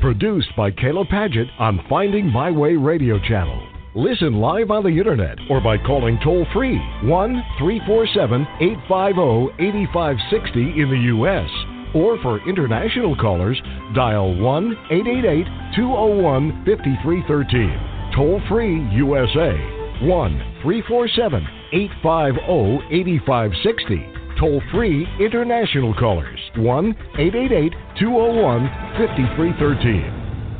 Produced by Kayla Padgett on Finding My Way radio channel. Listen live on the internet or by calling toll-free 1-347-850-8560 in the U.S. Or for international callers, dial 1-888-201-5313. Toll-free USA, 1-347-850-8560. Toll-free international callers, 1-888-201-5313.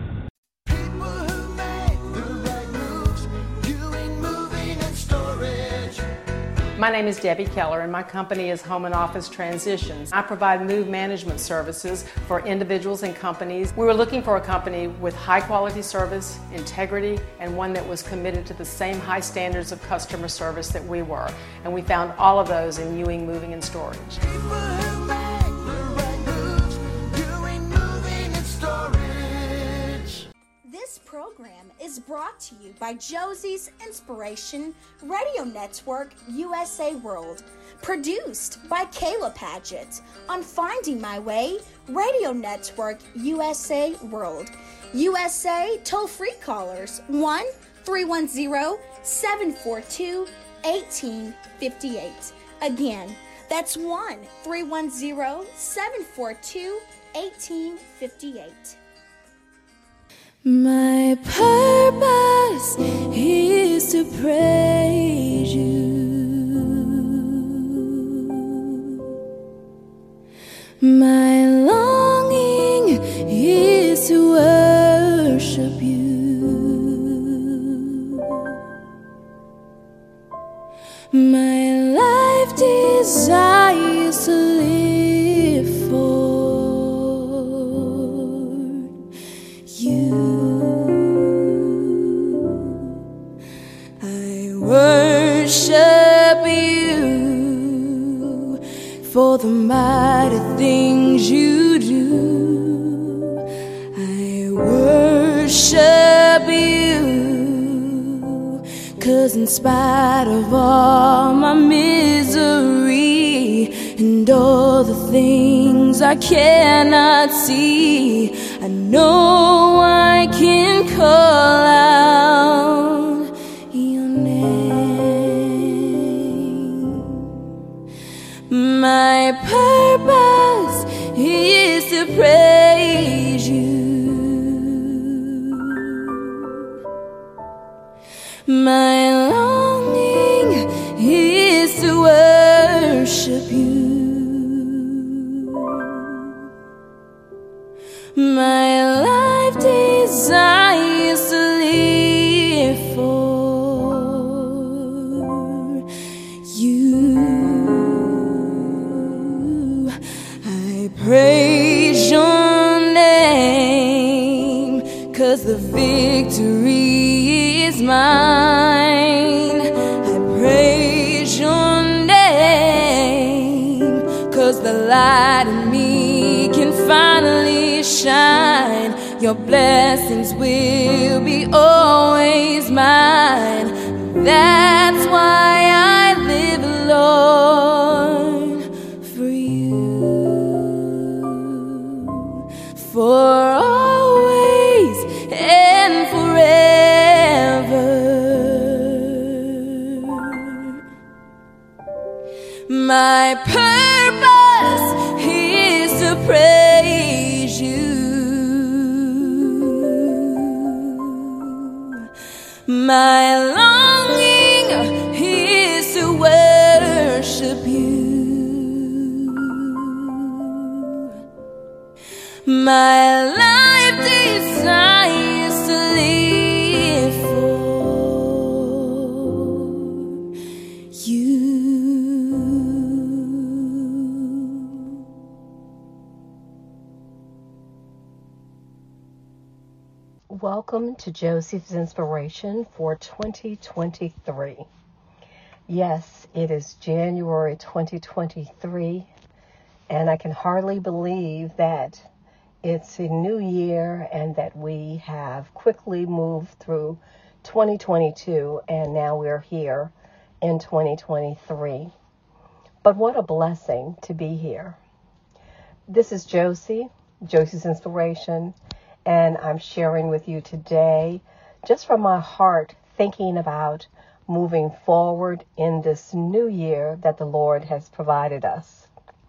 My name is Debbie Keller and my company is Home and Office Transitions. I provide move management services for individuals and companies. We were looking for a company with high quality service, integrity, and one that was committed to the same high standards of customer service that we were. And we found all of those in Ewing Moving and Storage. This program is brought to you by Josie's Inspiration Radio Network USA World, produced by Kayla Padgett on Finding My Way Radio Network USA World. USA toll-free callers 1-310-742-1858. Again, that's 1-310-742-1858. My purpose is to praise you. My longing is to worship you. My life desires to live for worship you for the mighty things you do. I worship you, 'cause in spite of all my misery and all the things I cannot see, I know I can call out your name. My purpose is to praise you. My longing is to worship you. My life desires to live for you. I praise your name, 'cause the victory is mine. I praise your name, 'cause the light in me can finally shine. Your blessings will be always mine. That's why I live, Lord, for you. For always and forever. My purpose is to praise you. My longing is to worship you. My life desires to live for you. Welcome to Josie's Inspiration for 2023. Yes, it is January 2023, and I can hardly believe that it's a new year and that we have quickly moved through 2022 and now we're here in 2023. But what a blessing to be here. This is Josie's Inspiration, and I'm sharing with you today just from my heart, thinking about moving forward in this new year that the Lord has provided us.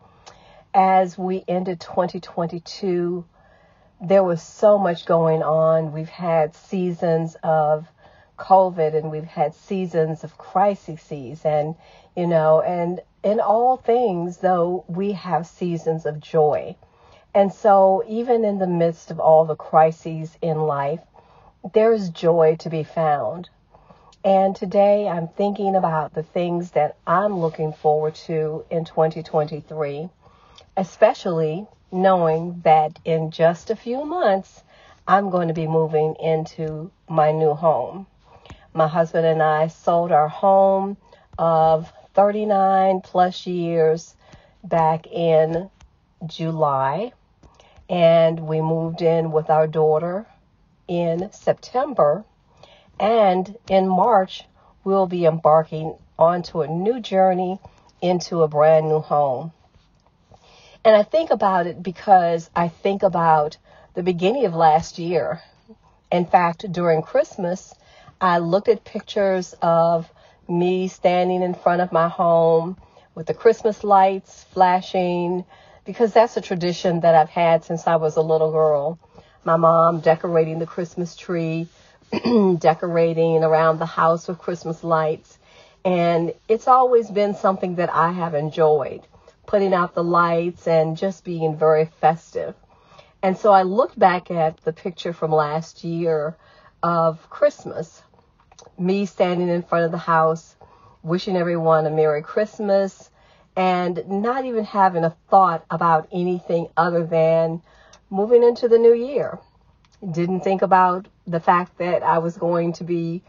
As we ended 2022, there was so much going on. We've had seasons of COVID and we've had seasons of crises and in all things, though, we have seasons of joy. And so even in the midst of all the crises in life, there is joy to be found. And today I'm thinking about the things that I'm looking forward to in 2023, especially knowing that in just a few months, I'm going to be moving into my new home. My husband and I sold our home of 39 plus years back in July, and we moved in with our daughter in September, and in March we'll be embarking onto a new journey into a brand new home. And I think about it because I think about the beginning of last year. In fact, during Christmas, I looked at pictures of me standing in front of my home with the Christmas lights flashing, because that's a tradition that I've had since I was a little girl. My mom decorating the Christmas tree, decorating around the house with Christmas lights. And it's always been something that I have enjoyed, putting out the lights and just being very festive. And so I looked back at the picture from last year of Christmas, me standing in front of the house, wishing everyone a Merry Christmas, and not even having a thought about anything other than moving into the new year. Didn't think about the fact that I was going to be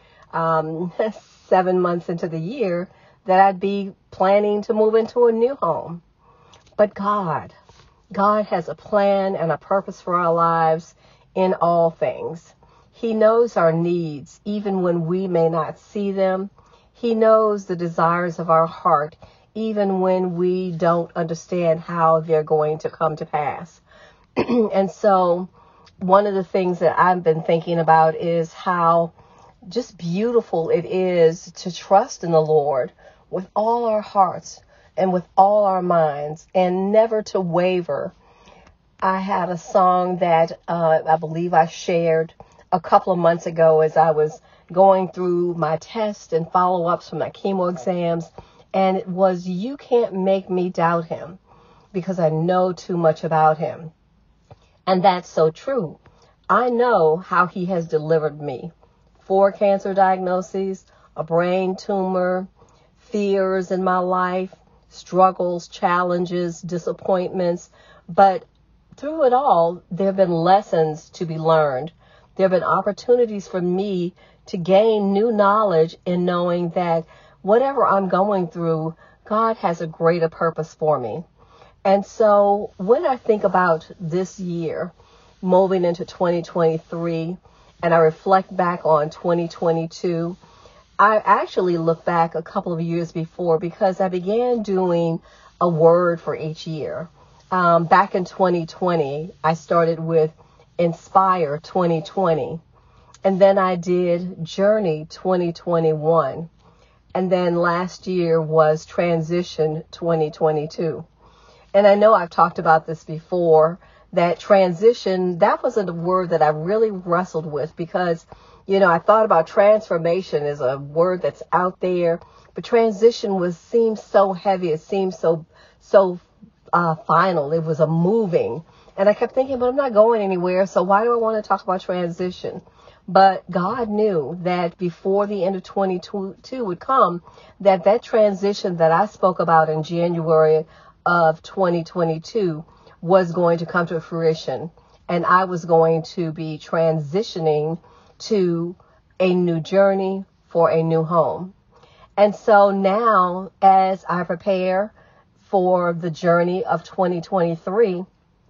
7 months into the year, that I'd be planning to move into a new home. But God has a plan and a purpose for our lives in all things. He knows our needs, even when we may not see them. He knows the desires of our heart, even when we don't understand how they're going to come to pass. And so one of the things that I've been thinking about is how just beautiful it is to trust in the Lord with all our hearts and with all our minds, and never to waver. I had a song that I believe I shared a couple of months ago as I was going through my tests and follow-ups from my chemo exams, and it was, "You can't make me doubt him because I know too much about him." And that's so true. I know how he has delivered me. 4 cancer diagnoses, a brain tumor, fears in my life, struggles, challenges, disappointments. But through it all, there have been lessons to be learned. There have been opportunities for me to gain new knowledge in knowing that whatever I'm going through, God has a greater purpose for me. And so when I think about this year, moving into 2023, and I reflect back on 2022, I actually look back a couple of years before, because I began doing a word for each year. Back in 2020, I started with Inspire 2020, and then I did Journey 2021, and then last year was Transition 2022. And I know I've talked about this before, that transition, that wasn't a word that I really wrestled with, because I thought about transformation as a word that's out there, but transition seemed so heavy. It seemed so final. It was a moving. And I kept thinking, but I'm not going anywhere, so why do I want to talk about transition? But God knew that before the end of 2022 would come, that transition that I spoke about in January of 2022 was going to come to fruition. And I was going to be transitioning to a new journey for a new home. And so now, as I prepare for the journey of 2023,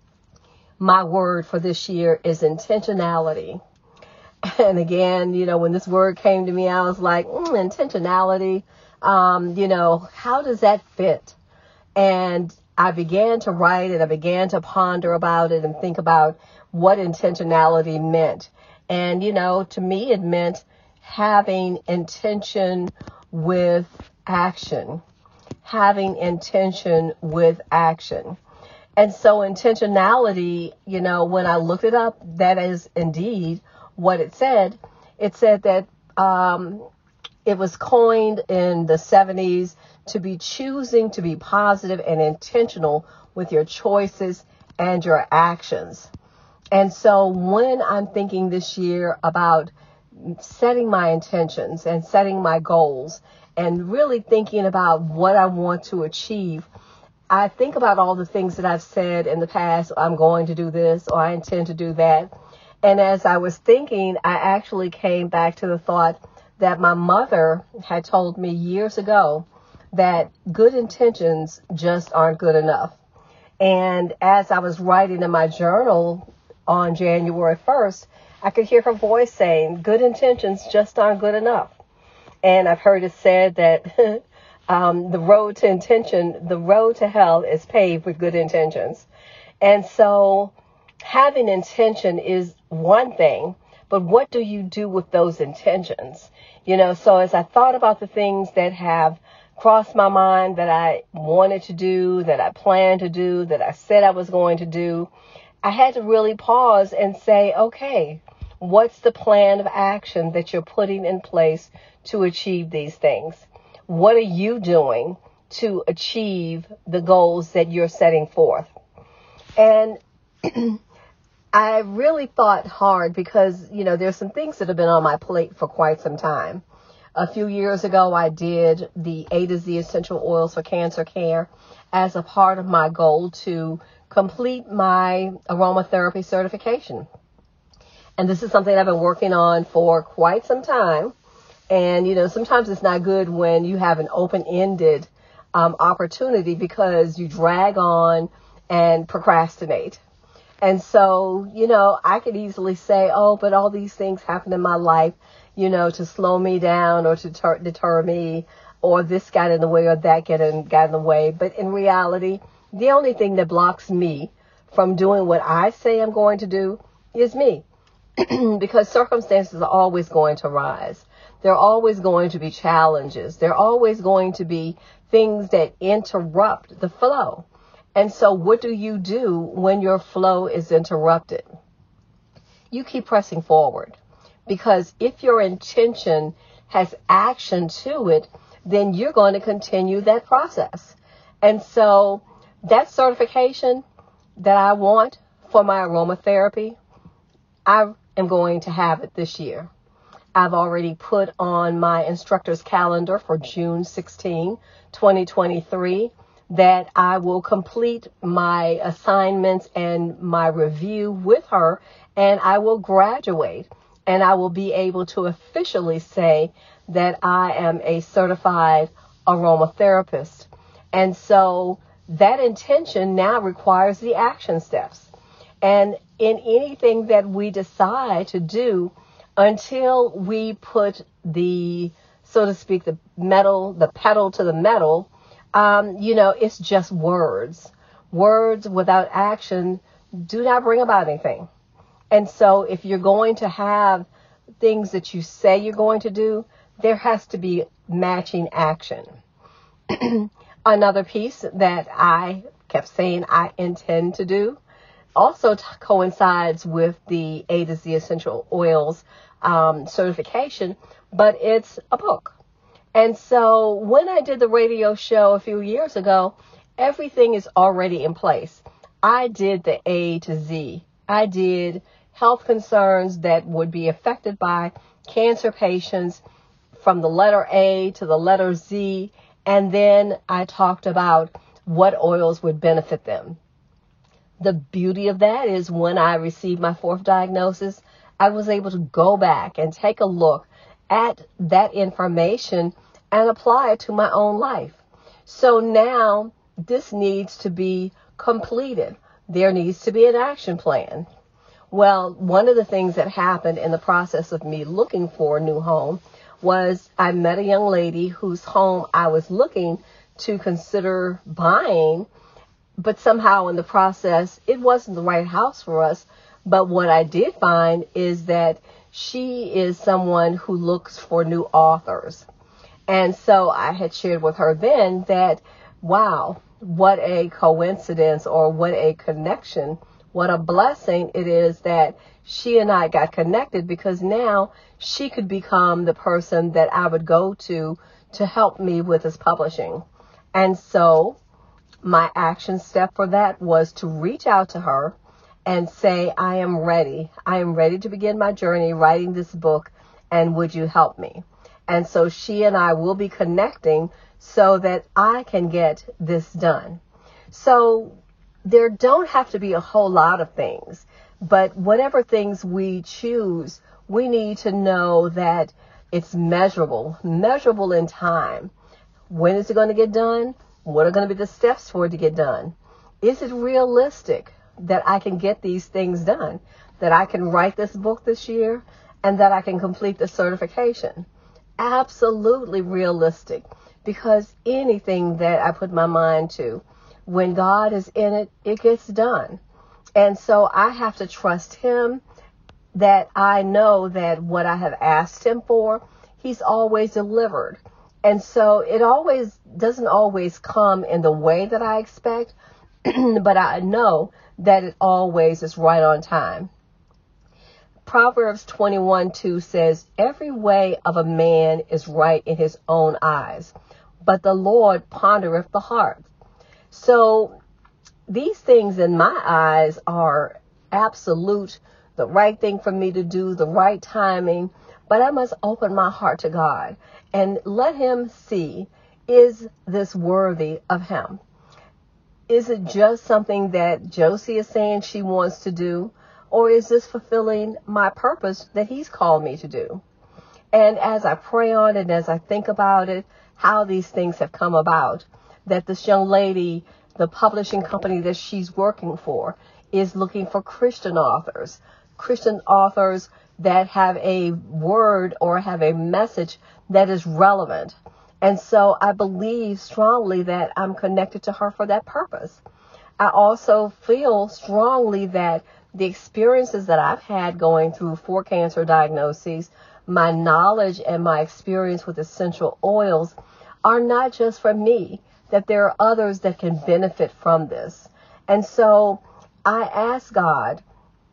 my word for this year is intentionality. And again, when this word came to me, I was like, intentionality, how does that fit? And I began to write and I began to ponder about it and think about what intentionality meant. And, to me, it meant having intention with action, And so intentionality, when I looked it up, that is indeed what it said. It said that it was coined in the 70s to be choosing to be positive and intentional with your choices and your actions. And so when I'm thinking this year about setting my intentions and setting my goals and really thinking about what I want to achieve, I think about all the things that I've said in the past. I'm going to do this, or I intend to do that. And as I was thinking, I actually came back to the thought that my mother had told me years ago that good intentions just aren't good enough. And as I was writing in my journal on January 1st, I could hear her voice saying, good intentions just aren't good enough. And I've heard it said that the road to hell is paved with good intentions. And so having intention is one thing, but what do you do with those intentions? So as I thought about the things that have crossed my mind that I wanted to do, that I planned to do, that I said I was going to do, I had to really pause and say, okay, what's the plan of action that you're putting in place to achieve these things? What are you doing to achieve the goals that you're setting forth? And I really thought hard because, there's some things that have been on my plate for quite some time. A few years ago, I did the A to Z essential oils for cancer care as a part of my goal to complete my aromatherapy certification. And this is something I've been working on for quite some time. And, sometimes it's not good when you have an open-ended opportunity because you drag on and procrastinate. And so, I could easily say, oh, but all these things happen in my life, to slow me down or to deter me, or this got in the way or that got in the way. But in reality, the only thing that blocks me from doing what I say I'm going to do is me. Because circumstances are always going to rise. There are always going to be challenges. There are always going to be things that interrupt the flow. And so what do you do when your flow is interrupted? You keep pressing forward. Because if your intention has action to it, then you're going to continue that process. And so that certification that I want for my aromatherapy, I am going to have it this year. I've already put on my instructor's calendar for June 16, 2023, that I will complete my assignments and my review with her, and I will graduate, and I will be able to officially say that I am a certified aromatherapist. And so that intention now requires the action steps. And in anything that we decide to do, until we put the, so to speak, the pedal to the metal, it's just words. Words without action do not bring about anything. And so if you're going to have things that you say you're going to do, there has to be matching action. Another piece that I kept saying I intend to do also coincides with the A to Z essential oils certification, but it's a book. And so when I did the radio show a few years ago, everything is already in place. I did the A to Z. I did health concerns that would be affected by cancer patients from the letter A to the letter Z. And then I talked about what oils would benefit them. The beauty of that is when I received my fourth diagnosis, I was able to go back and take a look at that information and apply it to my own life. So now this needs to be completed. There needs to be an action plan. Well, one of the things that happened in the process of me looking for a new home was I met a young lady whose home I was looking to consider buying, but somehow in the process, it wasn't the right house for us. But what I did find is that she is someone who looks for new authors. And so I had shared with her then that, wow, what a coincidence, or what a connection, what a blessing it is that she and I got connected, because now she could become the person that I would go to help me with this publishing. And so my action step for that was to reach out to her and say, I am ready. I am ready to begin my journey writing this book, and would you help me? And so she and I will be connecting so that I can get this done. So there don't have to be a whole lot of things, but whatever things we choose, we need to know that it's measurable in time. When is it going to get done? What are going to be the steps for it to get done? Is it realistic that I can get these things done, that I can write this book this year, and that I can complete the certification? Absolutely realistic, because anything that I put my mind to, when God is in it, it gets done. And so I have to trust him, that I know that what I have asked him for, he's always delivered. And so it doesn't always come in the way that I expect, but I know that it always is right on time. Proverbs 21:2 says, every way of a man is right in his own eyes, but the Lord pondereth the heart. So these things in my eyes are absolute, the right thing for me to do, the right timing, but I must open my heart to God and let him see, is this worthy of him? Is it just something that Josie is saying she wants to do, or is this fulfilling my purpose that he's called me to do? And as I pray on it, and as I think about it, how these things have come about, that this young lady, the publishing company that she's working for, is looking for Christian authors that have a word or have a message that is relevant. And so I believe strongly that I'm connected to her for that purpose. I also feel strongly that the experiences that I've had going through 4 cancer diagnoses, my knowledge and my experience with essential oils are not just for me, that there are others that can benefit from this. And so I ask God,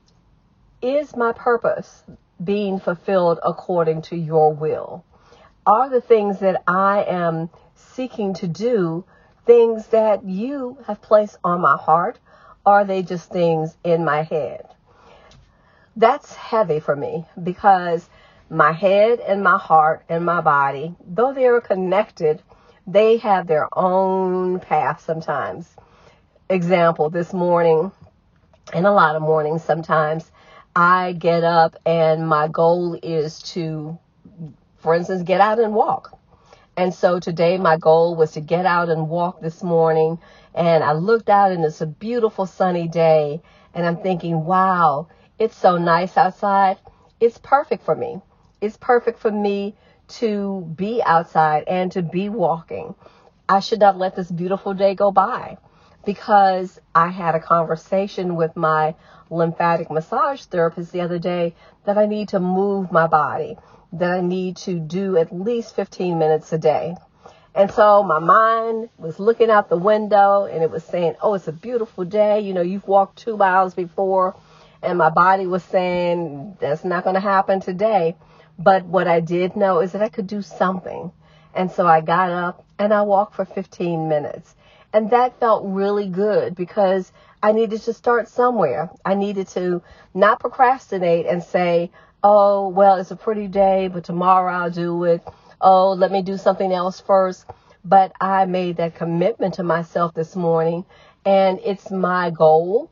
is my purpose being fulfilled according to your will? Are the things that I am seeking to do things that you have placed on my heart? Or are they just things in my head? That's heavy for me, because my head and my heart and my body, though they are connected, they have their own path sometimes. Example, this morning, and a lot of mornings sometimes, I get up and my goal is to, for instance, get out and walk. And so today my goal was to get out and walk this morning. And I looked out and it's a beautiful sunny day. And I'm thinking, wow, it's so nice outside. It's perfect for me. It's perfect for me to be outside and to be walking. I should not let this beautiful day go by, because I had a conversation with my lymphatic massage therapist the other day that I need to move my body, that I need to do at least 15 minutes a day. And so my mind was looking out the window and it was saying, oh, it's a beautiful day. You know, you've walked 2 miles before. And my body was saying, that's not going to happen today. But what I did know is that I could do something. And so I got up and I walked for 15 minutes. And that felt really good, because I needed to start somewhere. I needed to not procrastinate and say, oh, well, it's a pretty day, but tomorrow I'll do it. Oh, let me do something else first. But I made that commitment to myself this morning, and it's my goal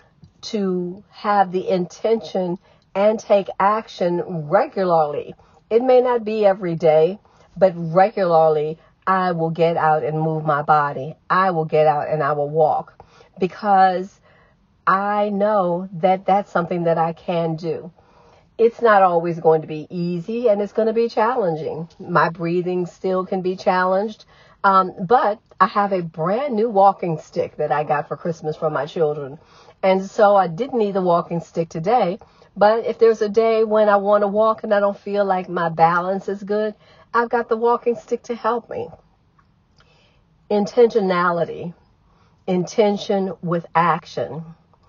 to have the intention and take action regularly. It may not be every day, but regularly I will get out and move my body. I will get out and I will walk, because I know that that's something that I can do. It's not always going to be easy, and it's going to be challenging. My breathing still can be challenged. But I have a brand new walking stick that I got for Christmas from my children. And so I didn't need the walking stick today. But if there's a day when I want to walk and I don't feel like my balance is good, I've got the walking stick to help me. Intentionality. Intention with action.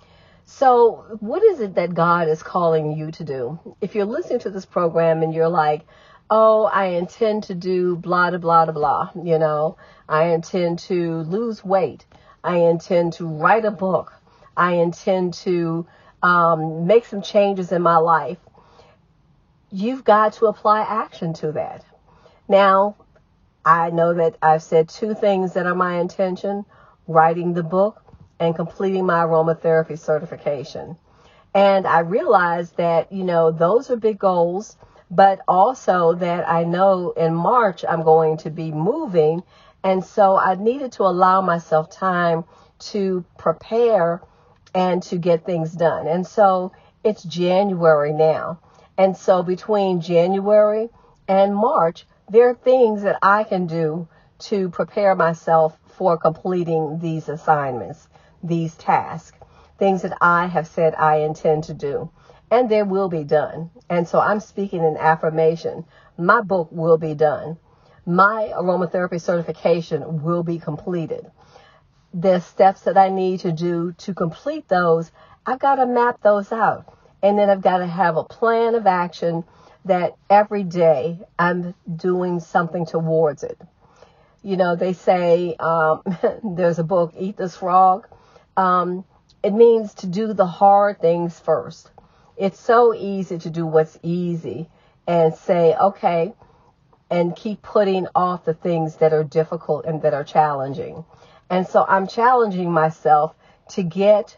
So what is it that God is calling you to do? If you're listening to this program and you're like, oh, I intend to do blah, blah, blah, blah, I intend to lose weight. I intend to write a book. I intend to make some changes in my life. You've got to apply action to that. Now, I know that I've said two things that are my intention: writing the book and completing my aromatherapy certification. And I realized that, those are big goals, but also that I know in March I'm going to be moving. And so I needed to allow myself time to prepare and to get things done. And so it's January now. And so between January and March, there are things that I can do to prepare myself for completing these assignments, these tasks, things that I have said I intend to do, and they will be done. And so I'm speaking in affirmation. My book will be done. My aromatherapy certification will be completed. The steps that I need to do to complete those, I've got to map those out. And then I've got to have a plan of action that every day I'm doing something towards it. They say, there's a book, Eat This Frog. It means to do the hard things first. It's so easy to do what's easy and say, okay, and keep putting off the things that are difficult and that are challenging. And so I'm challenging myself to get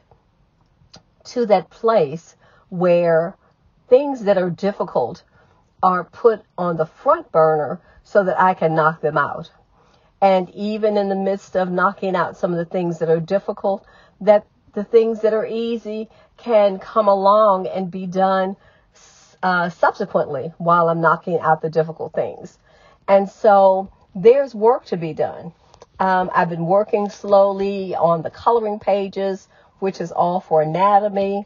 to that place where things that are difficult are put on the front burner so that I can knock them out. And even in the midst of knocking out some of the things that are difficult, that the things that are easy can come along and be done subsequently while I'm knocking out the difficult things. And so there's work to be done. I've been working slowly on the coloring pages, which is all for anatomy.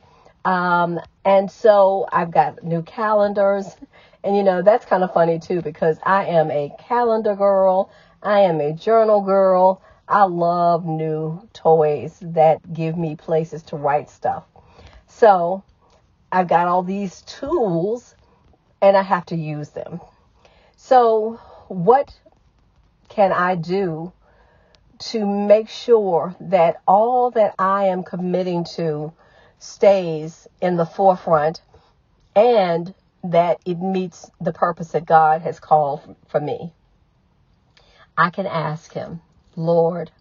And so I've got new calendars. And, that's kind of funny, too, because I am a calendar girl. I am a journal girl. I love new toys that give me places to write stuff. So I've got all these tools and I have to use them. So what can I do to make sure that all that I am committing to stays in the forefront and that it meets the purpose that God has called for me? I can ask him, Lord,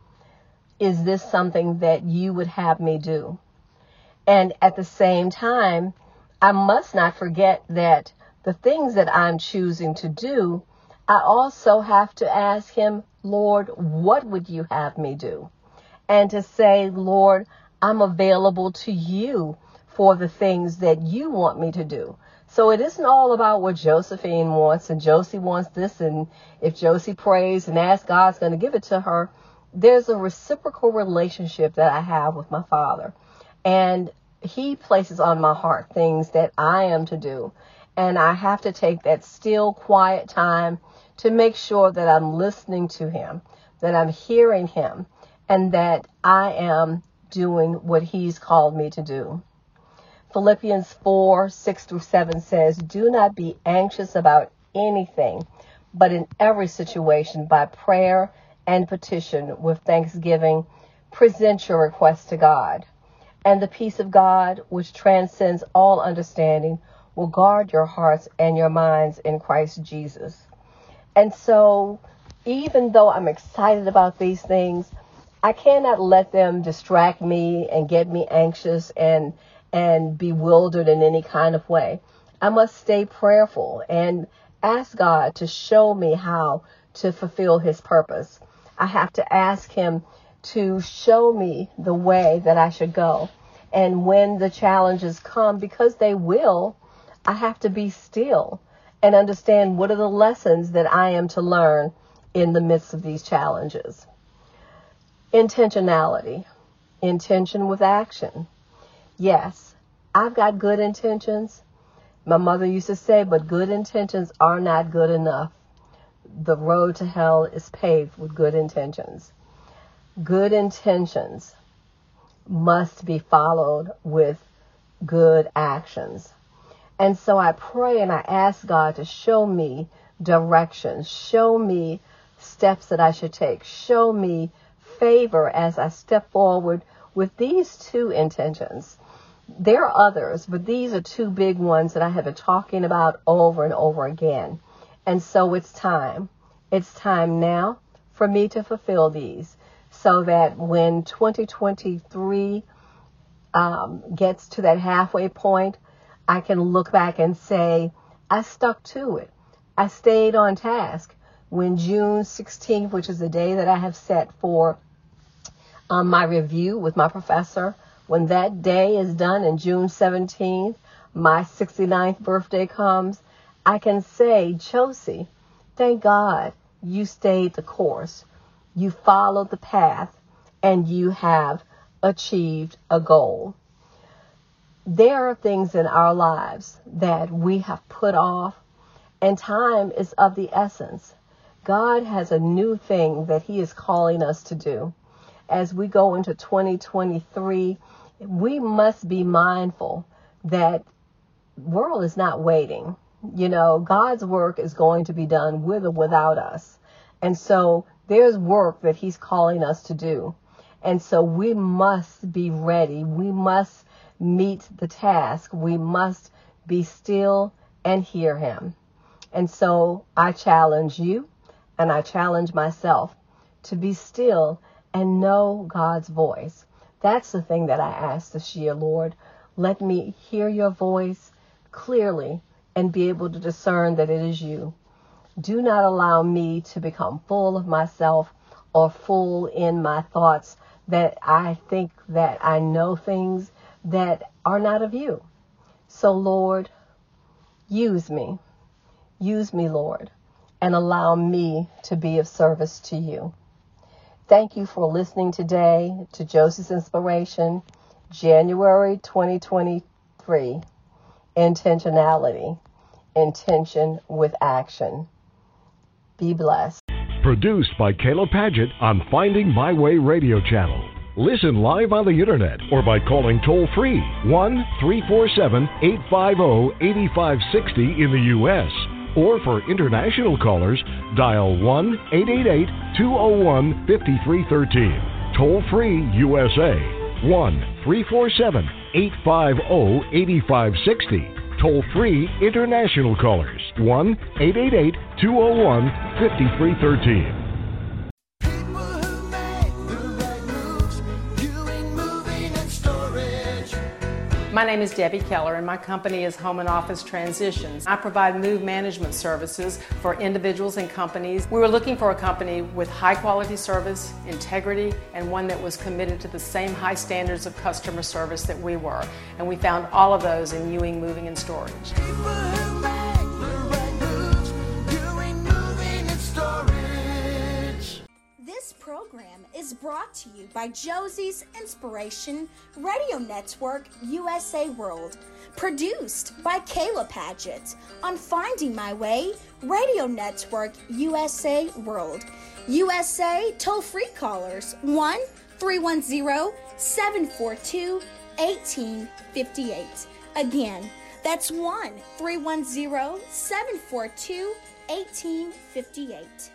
is this something that you would have me do? And at the same time, I must not forget that the things that I'm choosing to do, I also have to ask him, Lord, what would you have me do? And to say, Lord, I'm available to you for the things that you want me to do. So it isn't all about what Josephine wants and Josie wants this, and if Josie prays and asks, God's going to give it to her. There's a reciprocal relationship that I have with my Father, and he places on my heart things that I am to do, and I have to take that still, quiet time to make sure that I'm listening to him, that I'm hearing him, and that I am doing what he's called me to do. Philippians 4:6-7 says, do not be anxious about anything, but in every situation by prayer and petition with thanksgiving, present your requests to God. And the peace of God, which transcends all understanding, will guard your hearts and your minds in Christ Jesus. And so, even though I'm excited about these things, I cannot let them distract me and get me anxious and bewildered in any kind of way. I must stay prayerful and ask God to show me how to fulfill his purpose. I have to ask him to show me the way that I should go. And when the challenges come, because they will, I have to be still and understand what are the lessons that I am to learn in the midst of these challenges. Intentionality. Intention with action. Yes, I've got good intentions. My mother used to say, but good intentions are not good enough. The road to hell is paved with good intentions. Good intentions must be followed with good actions. And so I pray and I ask God to show me directions, show me steps that I should take, show me favor as I step forward with these two intentions. There are others, but these are two big ones that I have been talking about over and over again. And so it's time. It's time now for me to fulfill these so that when 2023 gets to that halfway point, I can look back and say, I stuck to it. I stayed on task. When June 16th, which is the day that I have set for my review with my professor, when that day is done and June 17th, my 69th birthday comes, I can say, Josie, thank God you stayed the course. You followed the path and you have achieved a goal. There are things in our lives that we have put off, and time is of the essence. God has a new thing that he is calling us to do. As we go into 2023, we must be mindful that the world is not waiting. You know, God's work is going to be done with or without us. And so there's work that he's calling us to do. And so we must be ready. We must meet the task. We must be still and hear him. And so I challenge you and I challenge myself to be still and know God's voice. That's the thing that I ask this year, Lord. Let me hear your voice clearly and be able to discern that it is you. Do not allow me to become full of myself or full in my thoughts that I think that I know things that are not of you. So, Lord, use me. Use me, Lord, and allow me to be of service to you. Thank you for listening today to Josie's Inspiration, January 2023. Intentionality. Intention with action. Be blessed. Produced by Kayla Padgett on Finding My Way Radio Channel. Listen live on the internet or by calling toll-free 1-347-850-8560 in the U.S. Or for international callers, dial 1-888-201-5313. Toll-free USA, 1-347-850-8560. Toll-free international callers, 1-888-201-5313. My name is Debbie Keller and my company is Home and Office Transitions. I provide move management services for individuals and companies. We were looking for a company with high quality service, integrity, and one that was committed to the same high standards of customer service that we were. And we found all of those in Ewing Moving and Storage. This program is brought to you by Josie's Inspiration Radio Network USA World, produced by Kayla Padgett on Finding My Way Radio Network USA World. USA toll-free callers 1-310-742-1858. Again, that's 1-310-742-1858.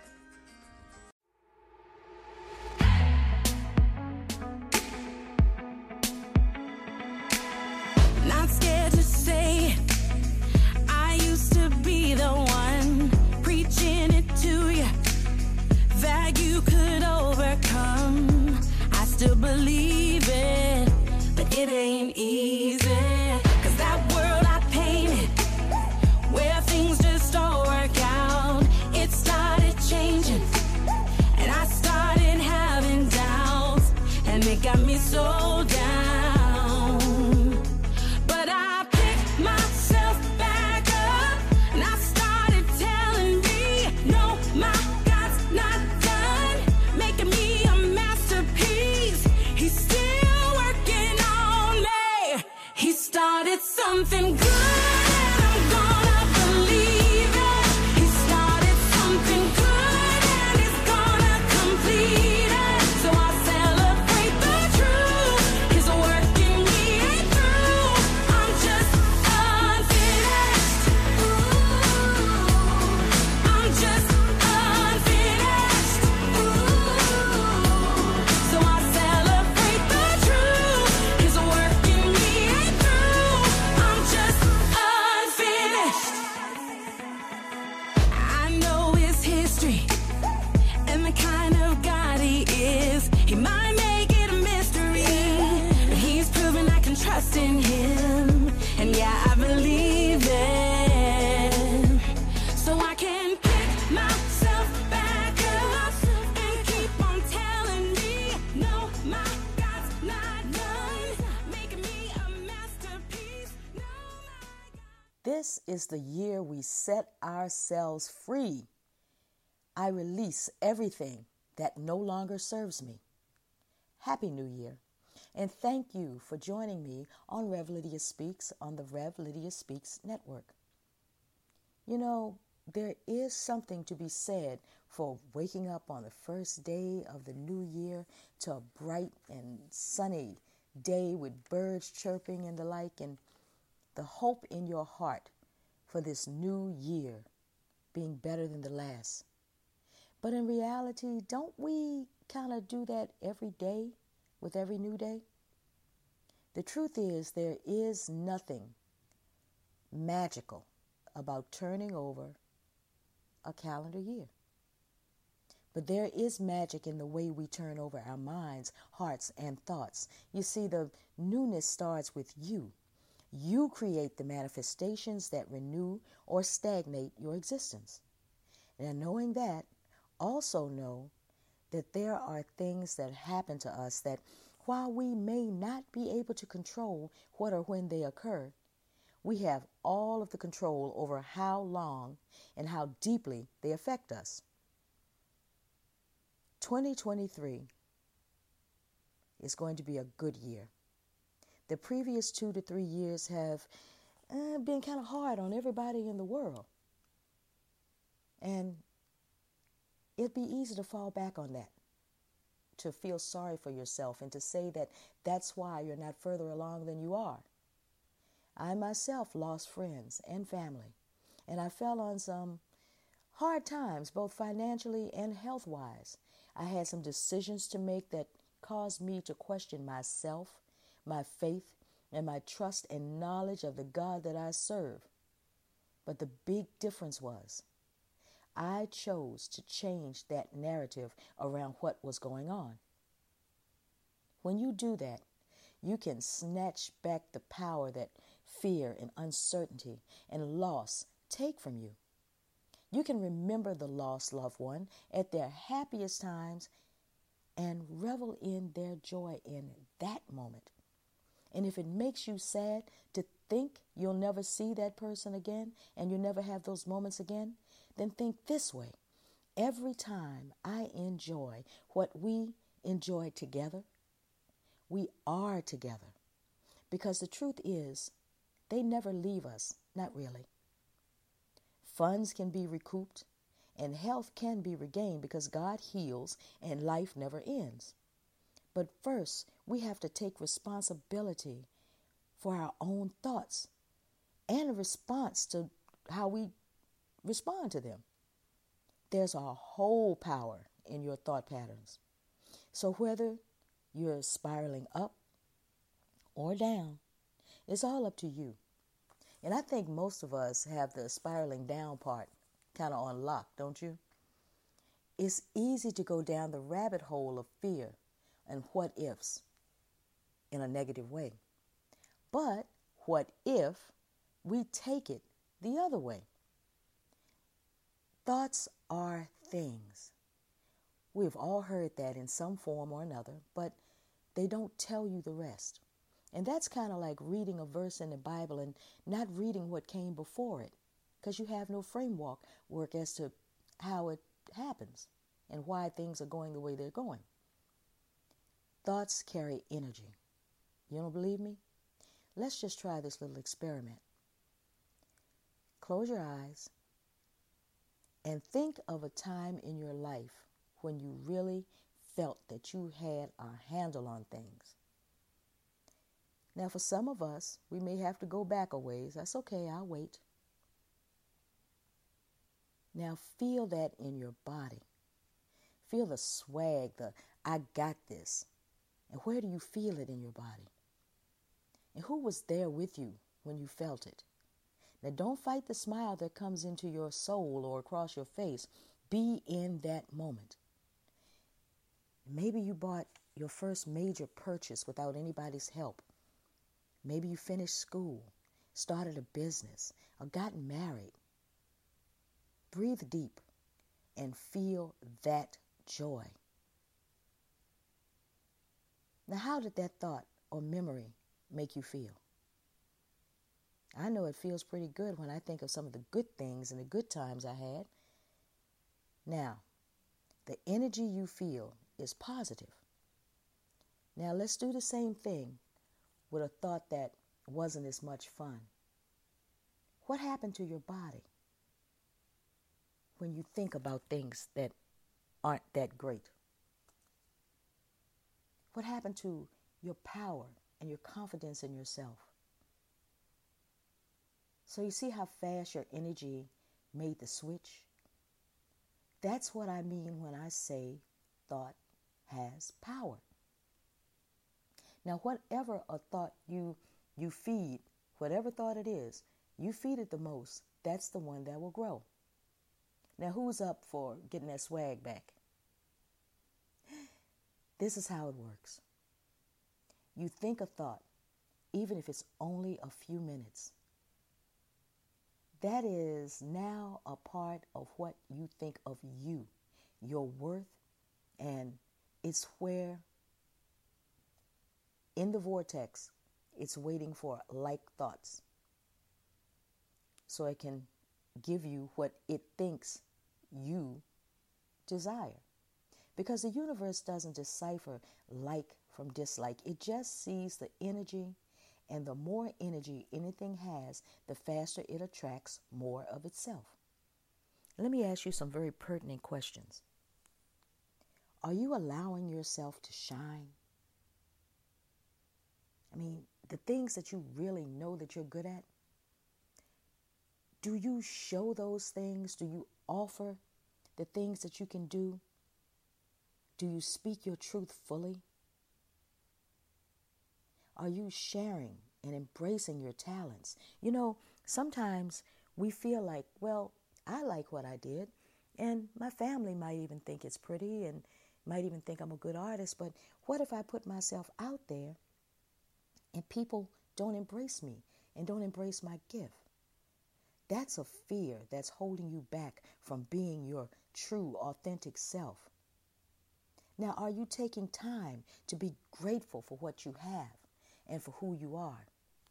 Not scared to say I used to be the one preaching it to you that you could overcome. I still believe it, but it ain't easy. 'Cause that world I painted, where things just don't work out, it started something good, and I'm gonna believe it. He started something good, and he's gonna complete it. So I celebrate the truth. He's working me through. I'm just unfinished. Ooh, I'm just unfinished. Ooh, so I celebrate the truth. He's working me through. I'm just unfinished. I know his history and the kind of God he is. He might make it a mystery, but he's proven I can trust in him. And yeah, I believe it. So I can pick myself back up and keep on telling me, no, my God's not done making me a masterpiece. No, my God. This is the year we set ourselves free. I release everything that no longer serves me. Happy New Year, and thank you for joining me on Rev Lydia Speaks on the Rev Lydia Speaks network. You know, there is something to be said for waking up on the first day of the new year to a bright and sunny day with birds chirping and the like, and the hope in your heart for this new year being better than the last. But in reality, don't we kind of do that every day with every new day? The truth is, there is nothing magical about turning over a calendar year. But there is magic in the way we turn over our minds, hearts, and thoughts. You see, the newness starts with you. You create the manifestations that renew or stagnate your existence. And knowing that, also know that there are things that happen to us that, while we may not be able to control what or when they occur, we have all of the control over how long and how deeply they affect us. 2023 is going to be a good year. The previous 2 to 3 years have been kind of hard on everybody in the world. And it'd be easy to fall back on that, to feel sorry for yourself and to say that that's why you're not further along than you are. I myself lost friends and family, and I fell on some hard times, both financially and health-wise. I had some decisions to make that caused me to question myself, my faith, and my trust and knowledge of the God that I serve. But the big difference was, I chose to change that narrative around what was going on. When you do that, you can snatch back the power that fear and uncertainty and loss take from you. You can remember the lost loved one at their happiest times and revel in their joy in that moment. And if it makes you sad to think you'll never see that person again and you'll never have those moments again, then think this way. Every time I enjoy what we enjoy together, we are together. Because the truth is, they never leave us, not really. Funds can be recouped and health can be regained because God heals and life never ends. But first, we have to take responsibility for our own thoughts and a response to how we respond to them. There's a whole power in your thought patterns. So whether you're spiraling up or down, it's all up to you. And I think most of us have the spiraling down part kind of on lock, don't you? It's easy to go down the rabbit hole of fear and what ifs in a negative way. But what if we take it the other way? Thoughts are things. We've all heard that in some form or another, but they don't tell you the rest. And that's kind of like reading a verse in the Bible and not reading what came before it, because you have no framework as to how it happens and why things are going the way they're going. Thoughts carry energy. You don't believe me? Let's just try this little experiment. Close your eyes and think of a time in your life when you really felt that you had a handle on things. Now, for some of us, we may have to go back a ways. That's okay, I'll wait. Now, feel that in your body. Feel the swag, the I got this. And where do you feel it in your body? And who was there with you when you felt it? Now, don't fight the smile that comes into your soul or across your face. Be in that moment. Maybe you bought your first major purchase without anybody's help. Maybe you finished school, started a business, or gotten married. Breathe deep and feel that joy. Now, how did that thought or memory make you feel? I know it feels pretty good when I think of some of the good things and the good times I had. Now, the energy you feel is positive. Now, let's do the same thing with a thought that wasn't as much fun. What happened to your body when you think about things that aren't that great? What happened to your power and your confidence in yourself? So you see how fast your energy made the switch? That's what I mean when I say thought has power. Now, whatever a thought you feed, whatever thought it is, you feed it the most, that's the one that will grow. Now, who's up for getting that swag back? This is how it works. You think a thought, even if it's only a few minutes. That is now a part of what you think of you, your worth, and it's where in the vortex, it's waiting for like thoughts. So it can give you what it thinks you desire. Because the universe doesn't decipher like from dislike. It just sees the energy, and the more energy anything has, the faster it attracts more of itself. Let me ask you some very pertinent questions. Are you allowing yourself to shine? I mean, the things that you really know that you're good at, do you show those things? Do you offer the things that you can do? Do you speak your truth fully? Are you sharing and embracing your talents? You know, sometimes we feel like, well, I like what I did, and my family might even think it's pretty and might even think I'm a good artist, but what if I put myself out there and people don't embrace me and don't embrace my gift? That's a fear that's holding you back from being your true, authentic self. Now, are you taking time to be grateful for what you have and for who you are?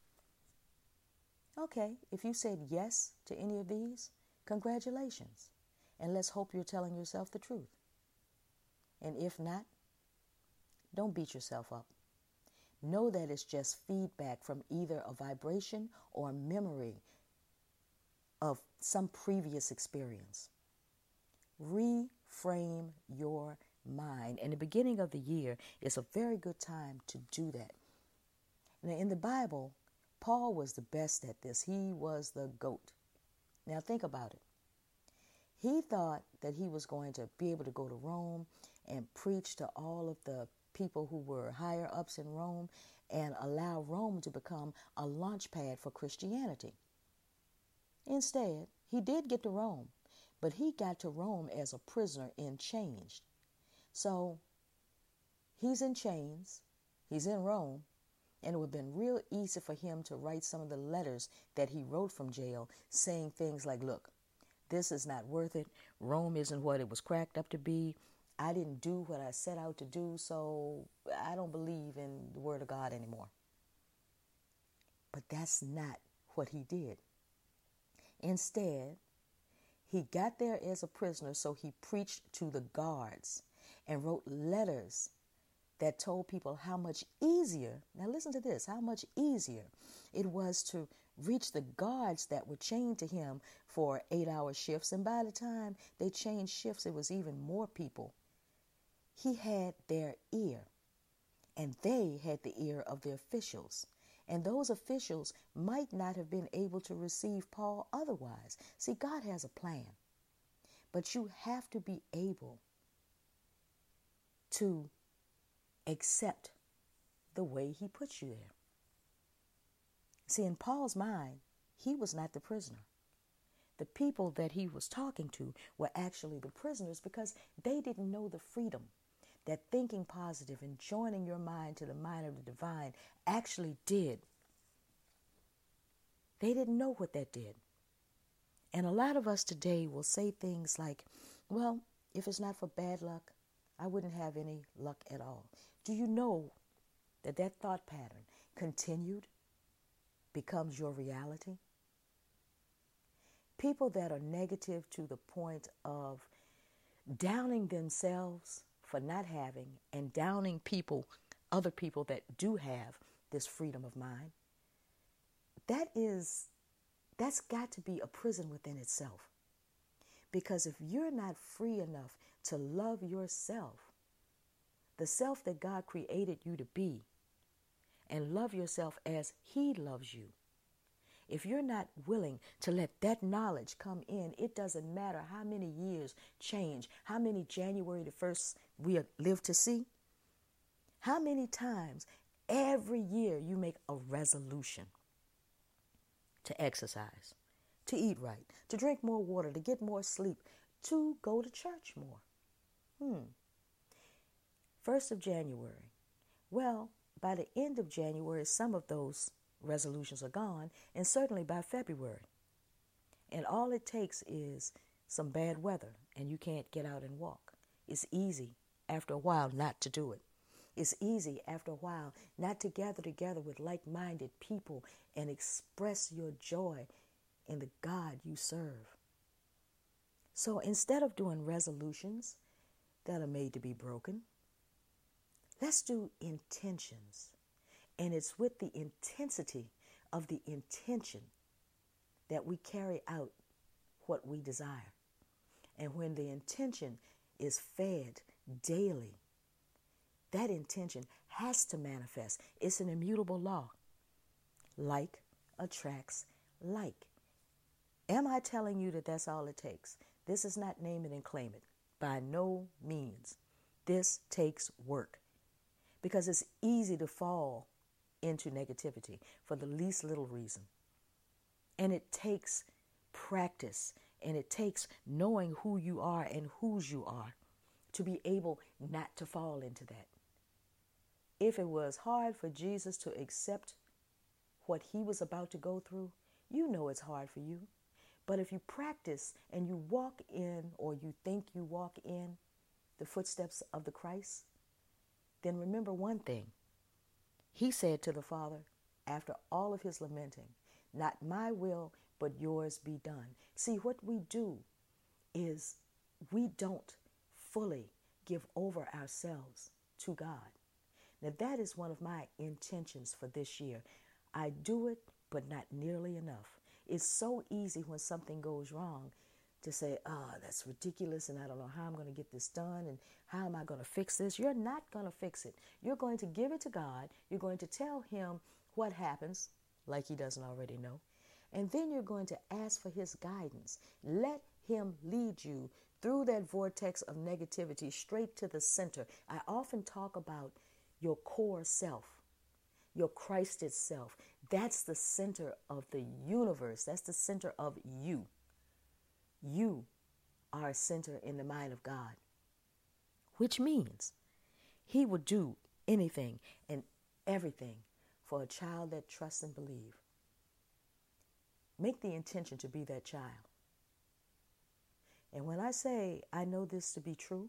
Okay, if you said yes to any of these, congratulations. And let's hope you're telling yourself the truth. And if not, don't beat yourself up. Know that it's just feedback from either a vibration or a memory of some previous experience. Reframe your mind. And the beginning of the year is a very good time to do that. Now, in the Bible, Paul was the best at this. He was the GOAT. Now, think about it. He thought that he was going to be able to go to Rome and preach to all of the people who were higher ups in Rome and allow Rome to become a launch pad for Christianity. Instead, he did get to Rome, but he got to Rome as a prisoner in chains. So he's in chains, he's in Rome, and it would have been real easy for him to write some of the letters that he wrote from jail saying things like, look, this is not worth it. Rome isn't what it was cracked up to be. I didn't do what I set out to do, so I don't believe in the Word of God anymore. But that's not what he did. Instead, he got there as a prisoner, so he preached to the guards and wrote letters that told people how much easier, now listen to this, how much easier it was to reach the guards that were chained to him for 8-hour shifts. And by the time they changed shifts, it was even more people. He had their ear, and they had the ear of the officials. And those officials might not have been able to receive Paul otherwise. See, God has a plan, but you have to be able to accept the way he puts you there. See, in Paul's mind, he was not the prisoner. The people that he was talking to were actually the prisoners, because they didn't know the freedom that thinking positive and joining your mind to the mind of the divine actually did. They didn't know what that did. And a lot of us today will say things like, well, if it's not for bad luck, I wouldn't have any luck at all. Do you know that that thought pattern, continued, becomes your reality? People that are negative to the point of downing themselves for not having, and downing other people that do have this freedom of mind, that's got to be a prison within itself. Because if you're not free enough to love yourself, the self that God created you to be, and love yourself as he loves you, if you're not willing to let that knowledge come in, it doesn't matter how many years change, how many January the 1st we live to see, how many times every year you make a resolution to exercise, to eat right, to drink more water, to get more sleep, to go to church more. 1st of January. Well, by the end of January, some of those resolutions are gone, and certainly by February. And all it takes is some bad weather, and you can't get out and walk. It's easy after a while not to do it. It's easy after a while not to gather together with like-minded people and express your joy in the God you serve. So instead of doing resolutions that are made to be broken, let's do intentions. And it's with the intensity of the intention that we carry out what we desire. And when the intention is fed daily, that intention has to manifest. It's an immutable law. Like attracts like. Am I telling you that that's all it takes? This is not name it and claim it. By no means. This takes work. Because it's easy to fall into negativity for the least little reason. And it takes practice, and it takes knowing who you are and whose you are to be able not to fall into that. If it was hard for Jesus to accept what he was about to go through, you know it's hard for you. But if you practice and you walk in, or you think you walk in, the footsteps of the Christ, then remember one thing. He said to the Father, after all of his lamenting, not my will, but yours be done. See, what we do is we don't fully give over ourselves to God. Now, that is one of my intentions for this year. I do it, but not nearly enough. It's so easy when something goes wrong to say, that's ridiculous, and I don't know how I'm going to get this done, and how am I going to fix this? You're not going to fix it. You're going to give it to God. You're going to tell him what happens, like he doesn't already know. And then you're going to ask for his guidance. Let him lead you through that vortex of negativity straight to the center. I often talk about your core self, your Christed self. That's the center of the universe. That's the center of you. You are a center in the mind of God, which means he would do anything and everything for a child that trusts and believes. Make the intention to be that child. And when I say I know this to be true,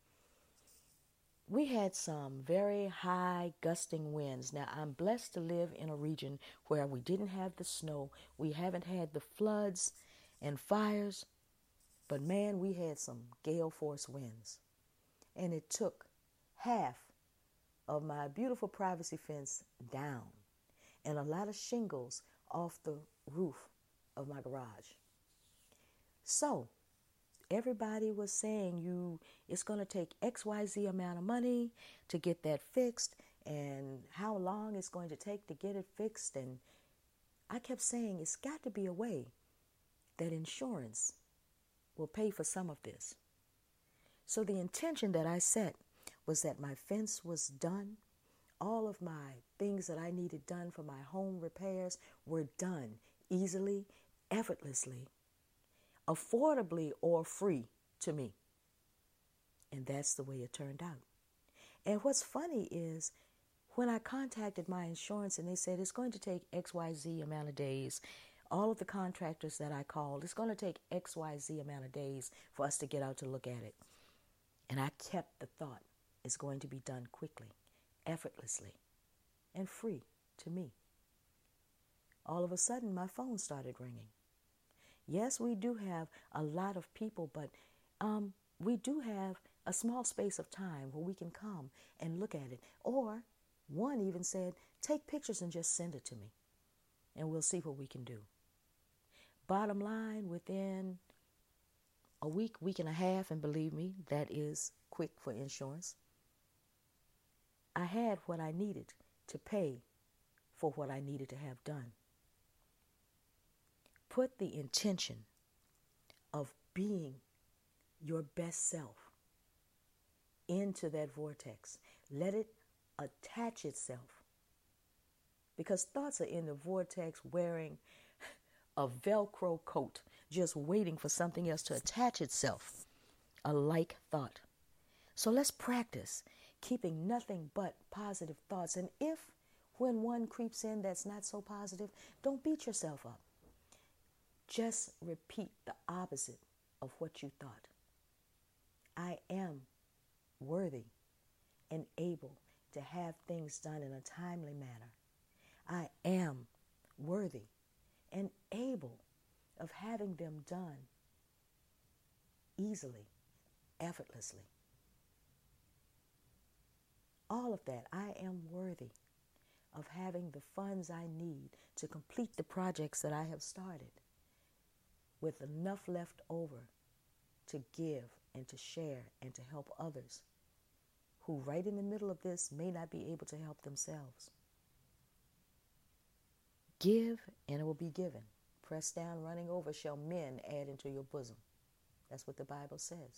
we had some very high gusting winds. Now, I'm blessed to live in a region where we didn't have the snow. We haven't had the floods and fires. But man, we had some gale force winds. And it took half of my beautiful privacy fence down and a lot of shingles off the roof of my garage. So everybody was saying it's going to take XYZ amount of money to get that fixed and how long it's going to take to get it fixed. And I kept saying it's got to be a way that insurance will pay for some of this. So the intention that I set was that my fence was done. All of my things that I needed done for my home repairs were done easily, effortlessly, affordably, or free to me. And that's the way it turned out. And what's funny is when I contacted my insurance and they said it's going to take XYZ amount of days, all of the contractors that I called, it's going to take XYZ amount of days for us to get out to look at it. And I kept the thought, it's going to be done quickly, effortlessly, and free to me. All of a sudden, my phone started ringing. Yes, we do have a lot of people, but we do have a small space of time where we can come and look at it. Or one even said, take pictures and just send it to me, and we'll see what we can do. Bottom line, within a week, week and a half, and believe me, that is quick for insurance, I had what I needed to pay for what I needed to have done. Put the intention of being your best self into that vortex. Let it attach itself. Because thoughts are in the vortex wearing a Velcro coat, just waiting for something else to attach itself. A like thought. So let's practice keeping nothing but positive thoughts. And if, when one creeps in that's not so positive, don't beat yourself up. Just repeat the opposite of what you thought. I am worthy and able to have things done in a timely manner. I am worthy and able of having them done easily, effortlessly. All of that, I am worthy of having the funds I need to complete the projects that I have started, with enough left over to give and to share and to help others who right in the middle of this may not be able to help themselves. Give and it will be given. Pressed down, running over, shall men add into your bosom. That's what the Bible says.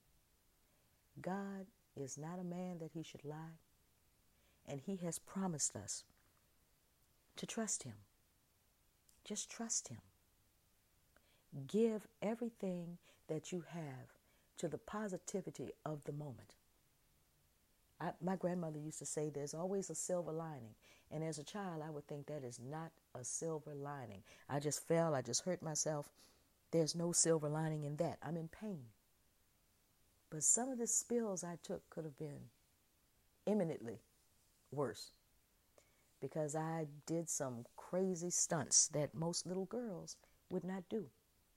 God is not a man that he should lie, and he has promised us to trust him. Just trust him. Give everything that you have to the positivity of the moment. My grandmother used to say there's always a silver lining. And as a child, I would think that is not a silver lining. I just fell. I just hurt myself. There's no silver lining in that. I'm in pain. But some of the spills I took could have been eminently worse, because I did some crazy stunts that most little girls would not do.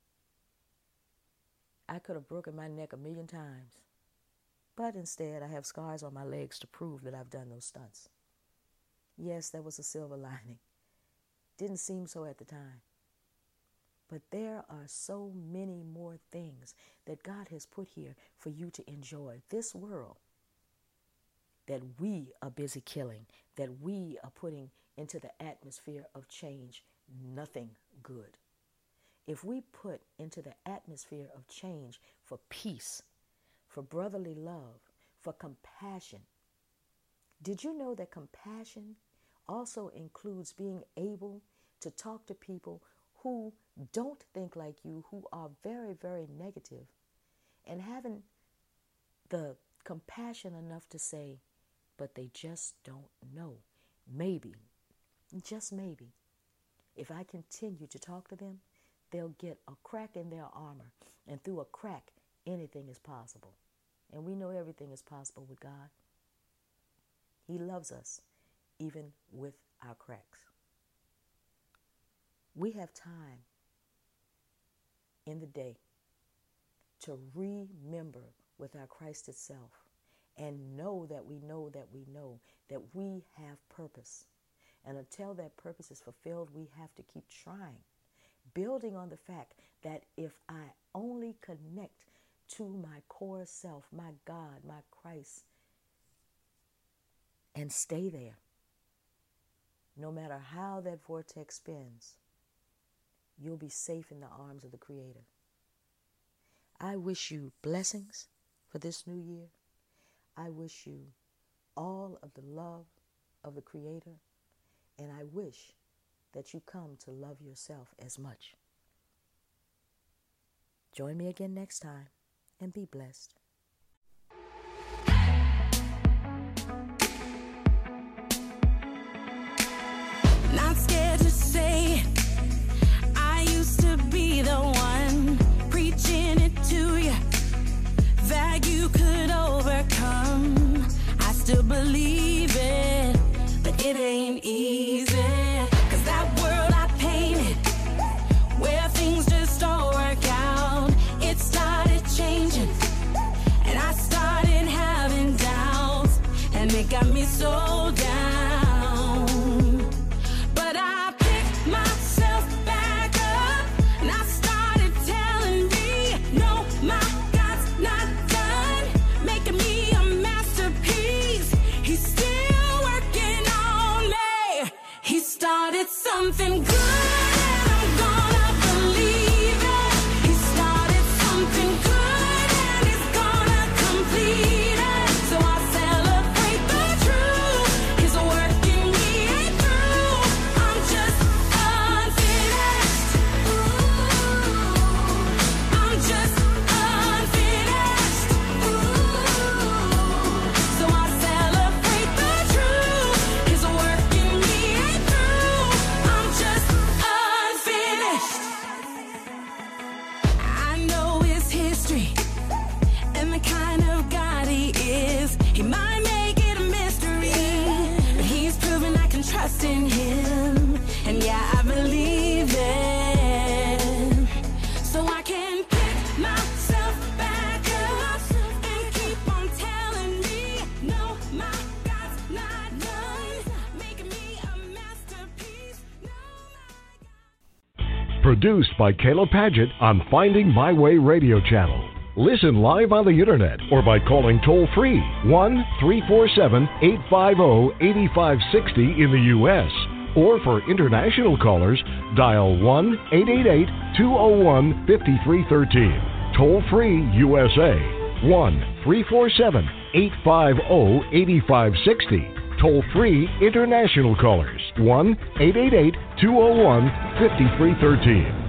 I could have broken my neck 1,000,000 times. But instead, I have scars on my legs to prove that I've done those stunts. Yes, there was a silver lining. Didn't seem so at the time. But there are so many more things that God has put here for you to enjoy. This world that we are busy killing, that we are putting into the atmosphere of change, nothing good. If we put into the atmosphere of change for peace, for brotherly love, for compassion. Did you know that compassion also includes being able to talk to people who don't think like you, who are very, very negative, and having the compassion enough to say, but they just don't know. Maybe, just maybe, if I continue to talk to them, they'll get a crack in their armor, and through a crack, anything is possible. And we know everything is possible with God. He loves us, even with our cracks. We have time in the day to remember with our Christ itself and know that we know that we have purpose. And until that purpose is fulfilled, we have to keep trying, building on the fact that if I only connect to my core self, my God, my Christ, and stay there, no matter how that vortex spins, you'll be safe in the arms of the Creator. I wish you blessings for this new year. I wish you all of the love of the Creator, and I wish that you come to love yourself as much. Join me again next time, and be blessed. Not scared to say I used to be the one preaching it to you, that you could overcome. I still believe it, but it ain't easy. 'Cause that world I painted, where things just don't work out, it started changing, and I started having doubts, and it got me so down. But I picked myself back up, and I started telling me, no, my God's not done making me a masterpiece. He's still working on me. He started something good, and I'm gonna believe it. He started something good, and he's gonna complete it. So I celebrate the truth. He's working me through. I'm just unfinished. I'm just unfinished. So I celebrate the truth. He's working me through. I'm just unfinished. I know his history and the kind of God he is. He might make it a mystery, but he's proven I can trust in him. And yeah, I believe it. So I can pick myself back up and keep on telling me, no, my God's not done making me a masterpiece. No, my God. Produced by Kayla Padgett on Finding My Way radio channel. Listen live on the internet or by calling toll-free 1-347-850-8560 in the U.S. Or for international callers, dial 1-888-201-5313. Toll-free USA, 1-347-850-8560. Toll-free international callers, 1-888-201-5313.